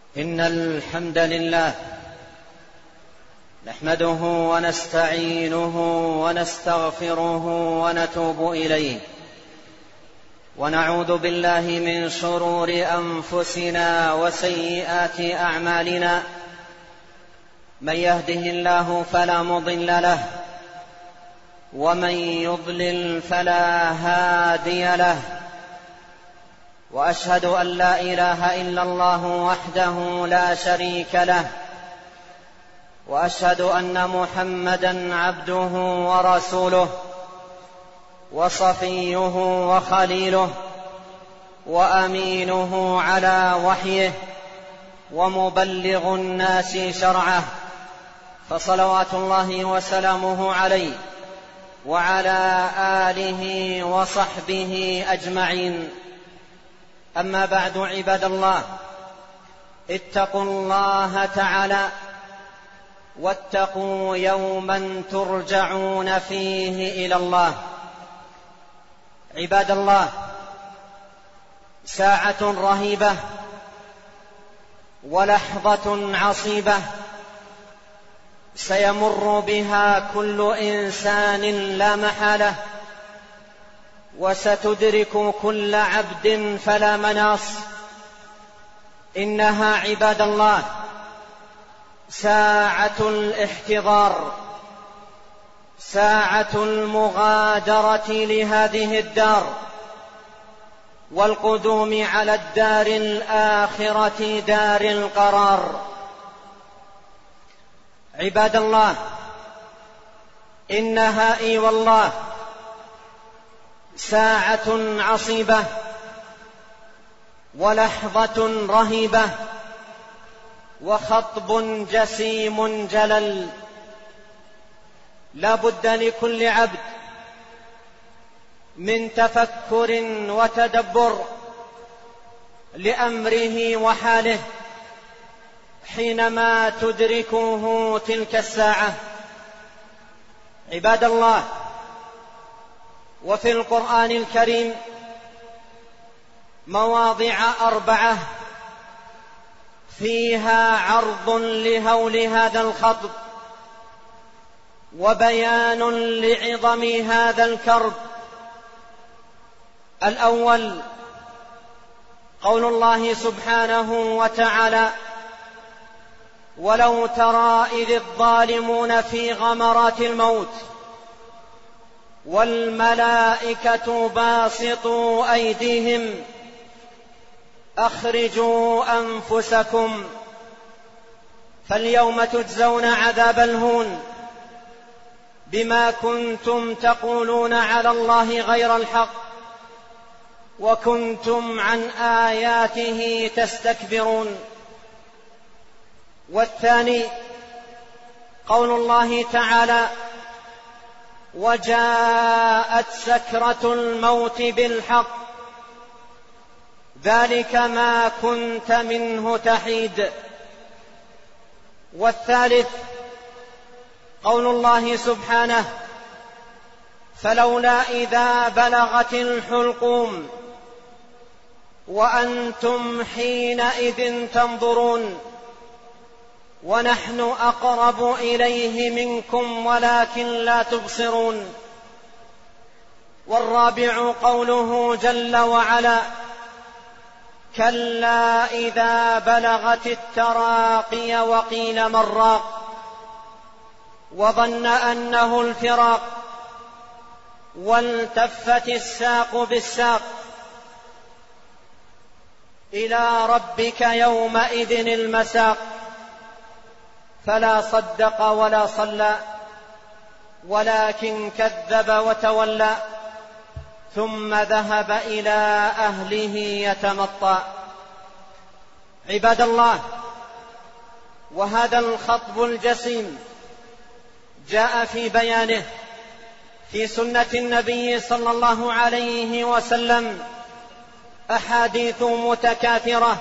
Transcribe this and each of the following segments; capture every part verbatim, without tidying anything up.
إن الحمد لله نحمده ونستعينه ونستغفره ونتوب إليه، ونعوذ بالله من شرور أنفسنا وسيئات أعمالنا. من يهده الله فلا مضل له، ومن يضلل فلا هادي له، وأشهد أن لا إله إلا الله وحده لا شريك له، وأشهد أن محمدًا عبده ورسوله وصفيه وخليله وأمينه على وحيه ومبلغ الناس شرعه، فصلوات الله وسلامه عليه وعلى آله وصحبه أجمعين. أما بعد، عباد الله، اتقوا الله تعالى واتقوا يوما ترجعون فيه إلى الله. عباد الله، ساعة رهيبة ولحظة عصيبة سيمر بها كل إنسان لا محالة، وستدرك كل عبد فلا مناص. إنها عباد الله ساعة الاحتضار، ساعة المغادرة لهذه الدار والقدوم على الدار الآخرة دار القرار. عباد الله، إنها إي والله ساعة عصيبة ولحظة رهيبة وخطب جسيم جلل. لا بد لكل عبد من تفكر وتدبر لأمره وحاله حينما تدركه تلك الساعة. عباد الله، وفي القرآن الكريم مواضع أربعة فيها عرض لهول هذا الخطب وبيان لعظم هذا الكرب. الأول قول الله سبحانه وتعالى: ولو ترى إذ الظالمون في غمرات الموت والملائكة باسطوا أيديهم أخرجوا أنفسكم فاليوم تجزون عذاب الهون بما كنتم تقولون على الله غير الحق وكنتم عن آياته تستكبرون. والثاني قول الله تعالى: وجاءت سكرة الموت بالحق ذلك ما كنت منه تحيد. والثالث قول الله سبحانه: فلولا إذا بلغت الحلقوم وأنتم حينئذ تنظرون ونحن أقرب إليه منكم ولكن لا تبصرون. والرابع قوله جل وعلا: كلا إذا بلغت التراقي وقيل من راق وظن أنه الفراق والتفت الساق بالساق إلى ربك يومئذ المساق. فلا صدق ولا صلى ولكن كذب وتولى ثم ذهب إلى أهله يتمطى. عباد الله، وهذا الخطب الجسيم جاء في بيانه في سنة النبي صلى الله عليه وسلم أحاديث متكاثرة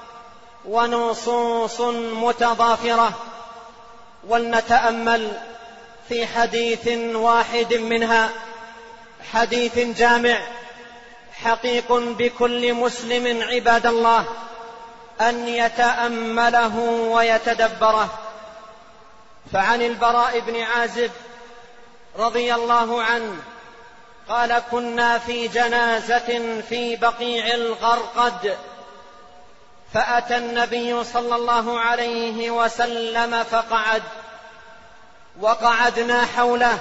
ونصوص متضافرة، ولنتأمل في حديث واحد منها، حديث جامع حقيق بكل مسلم عباد الله، أن يتأمله ويتدبره. فعن البراء بن عازب رضي الله عنه قال: كنا في جنازة في بقيع الغرقد، فأتى النبي صلى الله عليه وسلم فقعد، وقعدنا حوله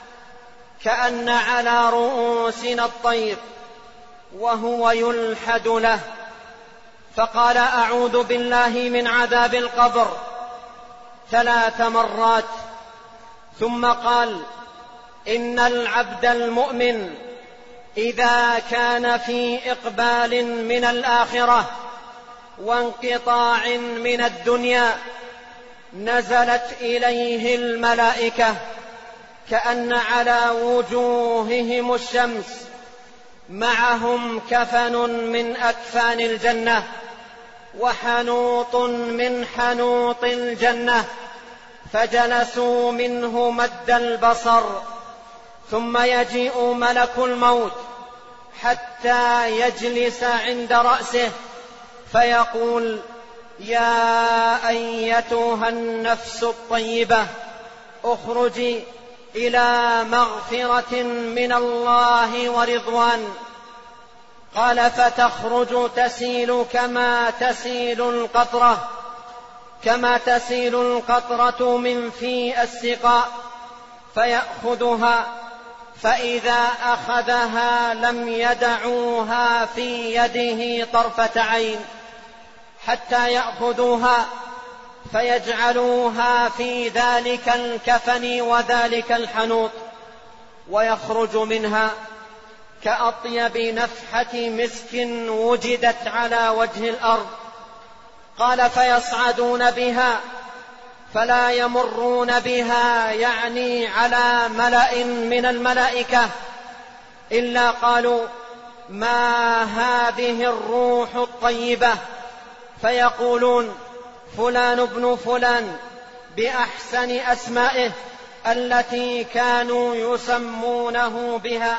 كأن على رؤوسنا الطير، وهو يلحد له، فقال: أعوذ بالله من عذاب القبر ثلاث مرات، ثم قال: إن العبد المؤمن إذا كان في إقبال من الآخرة وانقطاع من الدنيا نزلت إليه الملائكة كأن على وجوههم الشمس، معهم كفن من أكفان الجنة وحنوط من حنوط الجنة، فجلسوا منه مد البصر، ثم يجيء ملك الموت حتى يجلس عند رأسه فيقول: يا أيتها النفس الطيبة اخرجي إلى مغفرة من الله ورضوان. قال: فتخرج تسيل كما تسيل القطرة كما تسيل القطرة من في السقاء، فيأخذها، فإذا أخذها لم يدعوها في يده طرفة عين حتى يأخذوها فيجعلوها في ذلك الكفن وذلك الحنوط، ويخرج منها كأطيب نفحة مسك وجدت على وجه الأرض. قال: فيصعدون بها فلا يمرون بها، يعني على ملأ من الملائكة، إلا قالوا: ما هذه الروح الطيبة؟ فيقولون: فلان ابن فلان، بأحسن أسمائه التي كانوا يسمونه بها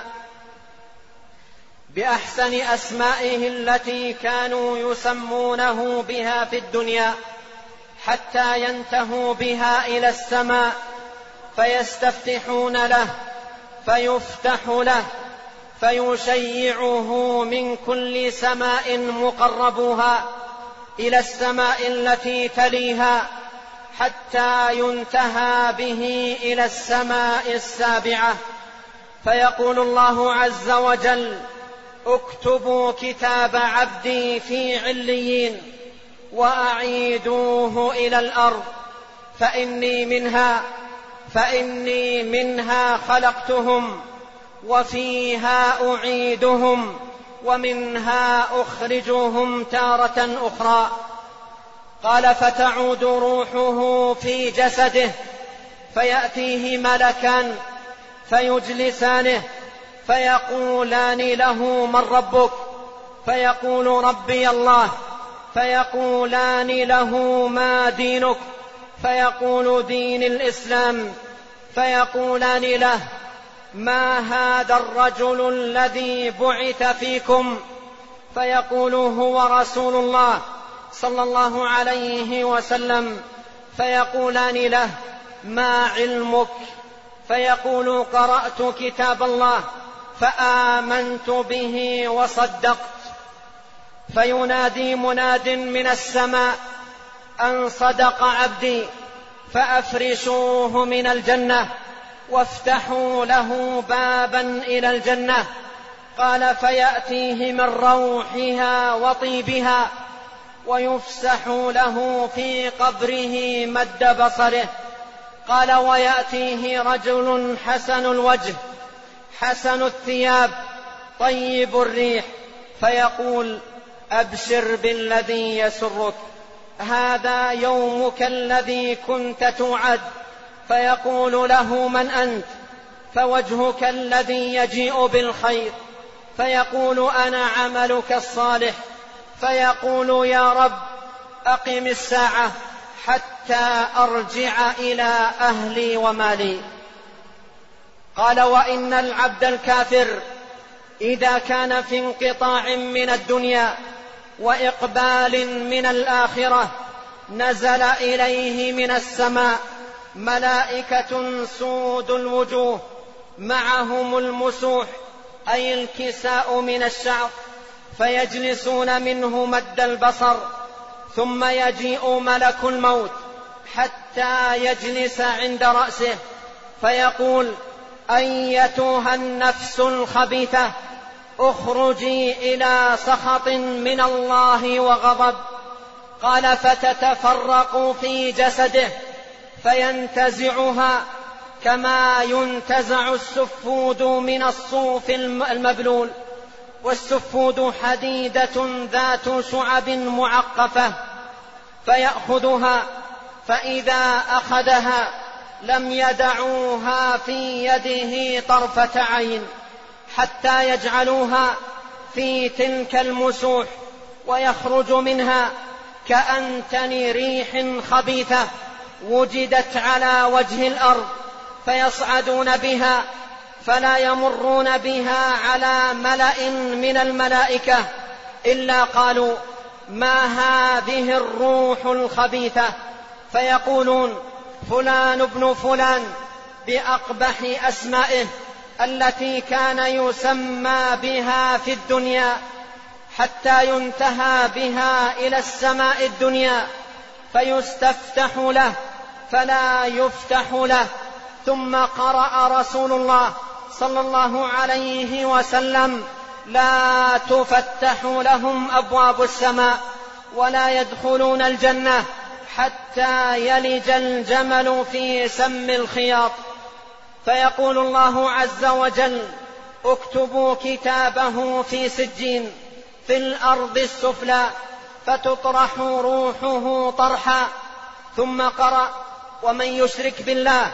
بأحسن أسمائه التي كانوا يسمونه بها في الدنيا، حتى ينتهوا بها إلى السماء، فيستفتحون له فيفتح له، فيشيعه من كل سماء مقربوها إلى السماء التي تليها، حتى ينتهى به إلى السماء السابعة. فيقول الله عز وجل: اكتبوا كتاب عبدي في عليين وأعيدوه إلى الأرض، فإني منها فإني منها خلقتهم وفيها أعيدهم ومنها أخرجهم تارة أخرى. قال: فتعود روحه في جسده، فيأتيه ملكان فيجلسانه فيقولان له: من ربك؟ فيقول: ربي الله. فيقولان له: ما دينك؟ فيقول: دين الإسلام. فيقولان له: ما هذا الرجل الذي بعث فيكم؟ فيقول: هو رسول الله صلى الله عليه وسلم. فيقولان له: ما علمك؟ فيقول: قرأت كتاب الله فآمنت به وصدقت. فينادي مناد من السماء: أن صدق عبدي، فأفرشوه من الجنة وافتحوا له بابا إلى الجنة. قال: فيأتيه من روحها وطيبها، ويفسح له في قبره مد بصره. قال: ويأتيه رجل حسن الوجه حسن الثياب طيب الريح، فيقول: أبشر بالذي يسرك، هذا يومك الذي كنت توعد. فيقول له: من أنت؟ فوجهك الذي يجيء بالخير. فيقول: أنا عملك الصالح. فيقول: يا رب أقم الساعة حتى أرجع إلى أهلي ومالي. قال: وإن العبد الكافر إذا كان في انقطاع من الدنيا وإقبال من الآخرة نزل إليه من السماء ملائكة سود الوجوه معهم المسوح أي الكساء من الشعر، فيجلسون منه مد البصر، ثم يجيء ملك الموت حتى يجلس عند رأسه فيقول: أيتها النفس الخبيثة اخرجي إلى سخط من الله وغضب. قال: فتتفرق في جسده فينتزعها كما ينتزع السفود من الصوف المبلول، والسفود حديدة ذات شعب معقفة، فيأخذها، فإذا أخذها لم يدعوها في يده طرفة عين حتى يجعلوها في تلك المسوح، ويخرج منها كأنتن ريح خبيثة وجدت على وجه الأرض، فيصعدون بها فلا يمرون بها على ملأ من الملائكة إلا قالوا: ما هذه الروح الخبيثة؟ فيقولون: فلان ابن فلان بأقبح أسمائه التي كان يسمى بها في الدنيا، حتى ينتهى بها إلى السماء الدنيا فيستفتح له فلا يفتح له. ثم قرأ رسول الله صلى الله عليه وسلم: لا تفتح لهم أبواب السماء ولا يدخلون الجنة حتى يلج الجمل في سم الخياط. فيقول الله عز وجل: اكتبوا كتابه في سجين في الأرض السفلى، فتطرح روحه طرحا. ثم قرأ: ومن يشرك بالله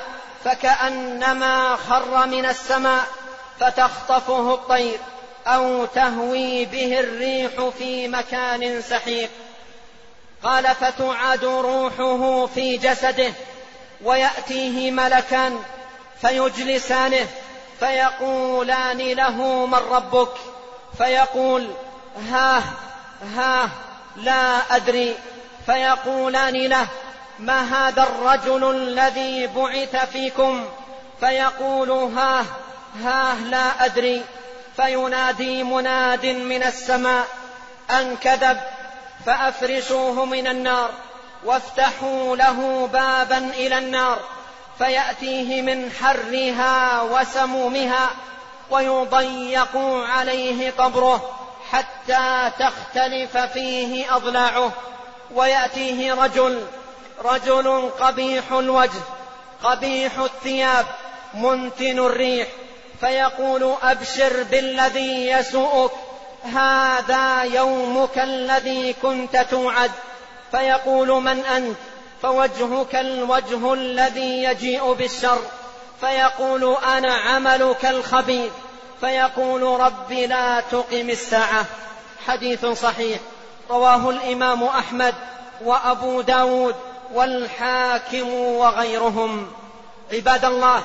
فكأنما خر من السماء فتخطفه الطير أو تهوي به الريح في مكان سحيق. قال: فتعاد روحه في جسده ويأتيه ملكان فيجلسانه فيقولان له: من ربك؟ فيقول: ها ها لا أدري. فيقولان له: ما هذا الرجل الذي بعث فيكم؟ فيقول: ها ها لا أدري. فينادي مناد من السماء أن كذب، فأفرشوه من النار وافتحوا له بابا إلى النار، فيأتيه من حرها وسمومها، ويضيق عليه قبره حتى تختلف فيه أضلاعه. ويأتيه رجل رجل قبيح الوجه قبيح الثياب منتن الريح، فيقول: أبشر بالذي يسوءك، هذا يومك الذي كنت توعد. فيقول: من أنت؟ فوجهك الوجه الذي يجيء بالشر. فيقول: أنا عملك الخبيث. فيقول: رب لا تقم الساعة. حديث صحيح رواه الإمام أحمد وأبو داود والحاكم وغيرهم. عباد الله،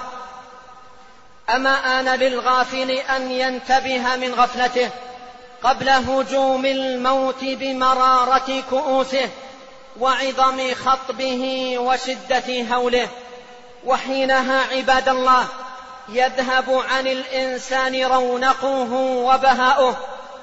أما آن للغافل أن ينتبه من غفلته قبل هجوم الموت بمرارة كؤوسه وعظم خطبه وشدة هوله. وحينها عباد الله يذهب عن الإنسان رونقه وبهاؤه،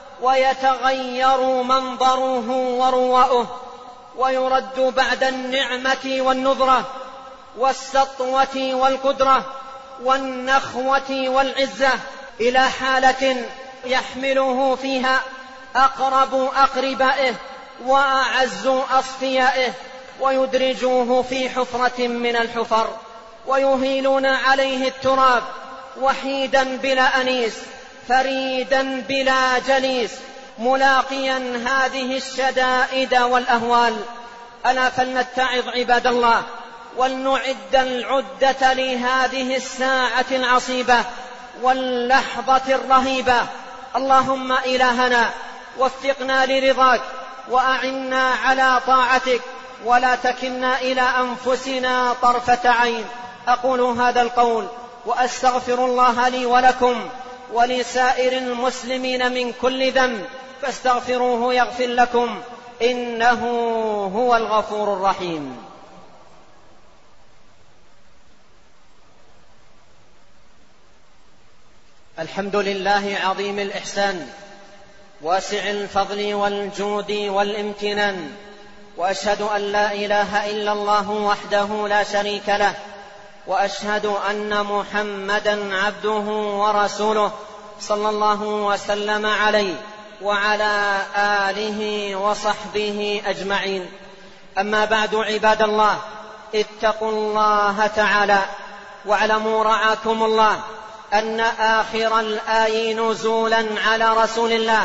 ويتغير منظره ورواؤه، ويرد بعد النعمة والنذرة والسطوة والقدرة والنخوة والعزة إلى حالة يحمله فيها أقرب أقربائه وأعز أصفيائه، ويدرجوه في حفرة من الحفر، ويهيلون عليه التراب وحيدا بلا أنيس، فريدا بلا جليس، ملاقيا هذه الشدائد والأهوال. ألا فلنتعظ عباد الله، ولنعد العدة لهذه الساعة العصيبة واللحظة الرهيبة. اللهم إلهنا وفقنا لرضاك، وأعنا على طاعتك، ولا تكلنا إلى أنفسنا طرفة عين. أقول هذا القول وأستغفر الله لي ولكم ولسائر المسلمين من كل ذنب، فاستغفروه يغفر لكم إنه هو الغفور الرحيم. الحمد لله عظيم الإحسان واسع الفضل والجود والامتنان، وأشهد أن لا إله إلا الله وحده لا شريك له، وأشهد أن محمدا عبده ورسوله صلى الله وسلم عليه وعلى آله وصحبه أجمعين. أما بعد، عباد الله، اتقوا الله تعالى واعلموا رعاكم الله أن آخر الآي نزولا على رسول الله: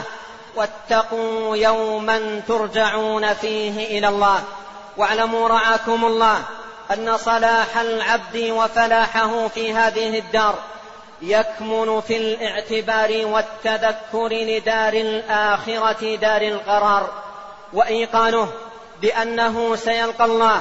واتقوا يوما ترجعون فيه إلى الله. واعلموا رعاكم الله أن صلاح العبد وفلاحه في هذه الدار يكمن في الاعتبار والتذكر لدار الآخرة دار القرار، وإيقانه بأنه سيلقى الله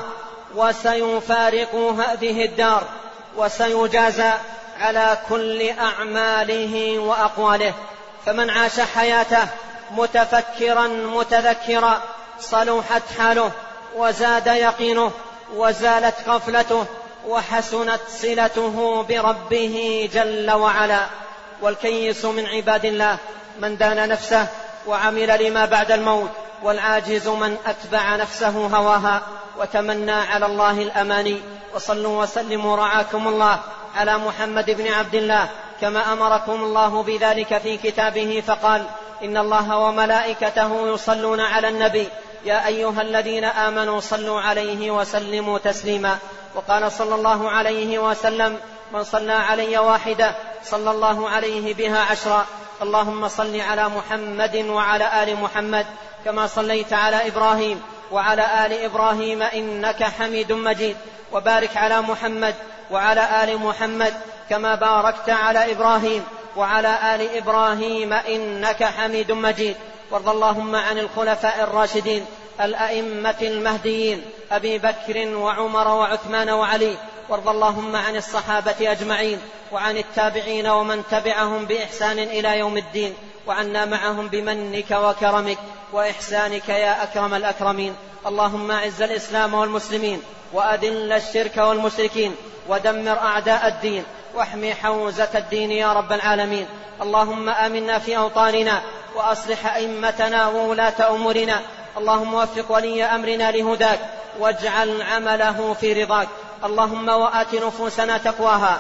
وسيفارق هذه الدار وسيجازى على كل أعماله وأقواله. فمن عاش حياته متفكرا متذكرا صلحت حاله وزاد يقينه وزالت غفلته وحسنت صلته بربه جل وعلا. والكيس من عباد الله من دان نفسه وعمل لما بعد الموت، والعاجز من أتبع نفسه هواها وتمنى على الله الأماني. وصلوا وسلموا رعاكم الله على محمد بن عبد الله كما أمركم الله بذلك في كتابه، فقال: إن الله وملائكته يصلون على النبي يا أيها الذين آمنوا صلوا عليه وسلموا تسليما. وقال صلى الله عليه وسلم: من صلى علي واحدة صلى الله عليه بها عشرا. اللهم صل على محمد وعلى آل محمد كما صليت على إبراهيم وعلى آل إبراهيم إنك حميد مجيد. وبارك على محمد وعلى آل محمد كما باركت على إبراهيم وعلى آل إبراهيم إنك حميد مجيد. وارض اللهم عن الخلفاء الراشدين الأئمة المهديين أبي بكر وعمر وعثمان وعلي. وارض اللهم عن الصحابة أجمعين وعن التابعين ومن تبعهم بإحسان إلى يوم الدين، وعنا معهم بمنك وكرمك وإحسانك يا أكرم الأكرمين. اللهم أعز الإسلام والمسلمين وأذل الشرك والمشركين ودمر أعداء الدين واحمي حوزة الدين يا رب العالمين. اللهم آمنا في أوطاننا وأصلح أئمتنا وولاة أمورنا. اللهم وفق ولي أمرنا لهداك واجعل عمله في رضاك. اللهم وآت نفوسنا تقواها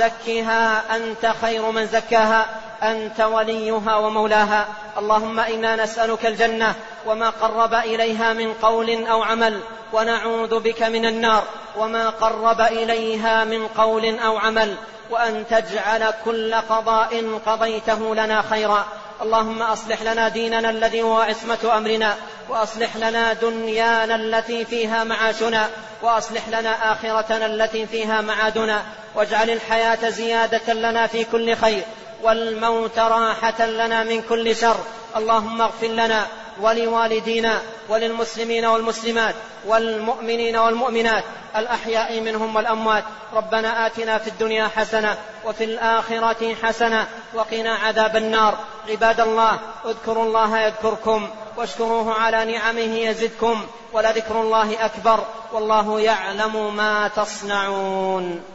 زكها أنت خير من زكاها أنت وليها ومولاها. اللهم إنا نسألك الجنة وما قرب إليها من قول أو عمل، ونعوذ بك من النار وما قرب إليها من قول أو عمل، وأن تجعل كل قضاء قضيته لنا خيرا. اللهم أصلح لنا ديننا الذي هو عصمة أمرنا، وأصلح لنا دنيانا التي فيها معاشنا، وأصلح لنا آخرتنا التي فيها معادنا، واجعل الحياة زيادة لنا في كل خير والموت راحة لنا من كل شر. اللهم اغفر لنا ولوالدينا وللمسلمين والمسلمات والمؤمنين والمؤمنات الأحياء منهم والأموات. ربنا آتنا في الدنيا حسنة وفي الآخرة حسنة وقنا عذاب النار. عباد الله، اذكروا الله يذكركم واشكروه على نعمه يزدكم، ولذكر الله أكبر، والله يعلم ما تصنعون.